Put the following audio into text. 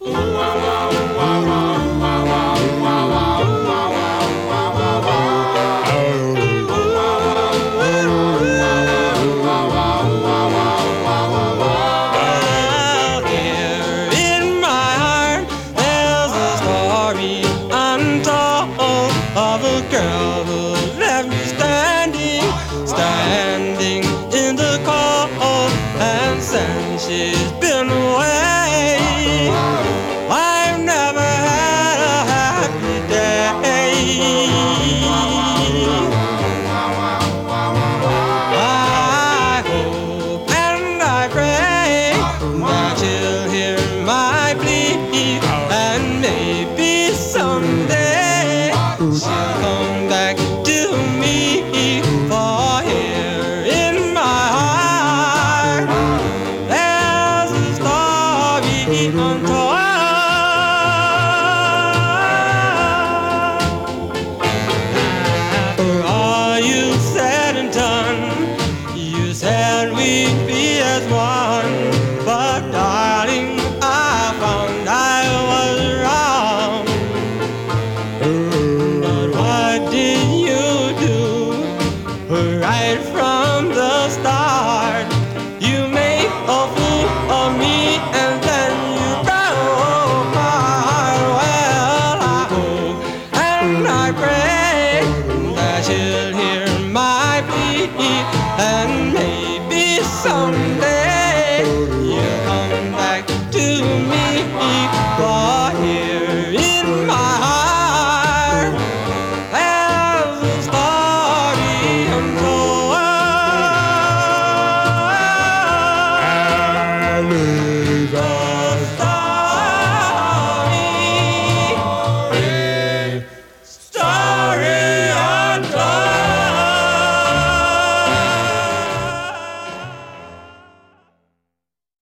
Of a girl who left me standing in the cold, and since she's been away, I've never had a happy day. I hope and I pray that you'll hear my plea, and maybe someday she'll come back to me, for here in my heart there's a story untold. After all you said and done, you said we'd be as one, but darling, I found I was wrong. What did you do right from the start? You made a fool of me, and then you broke my heart. Well, I hope and I pray that you'll hear my plea, and maybe someday you'll come back to me.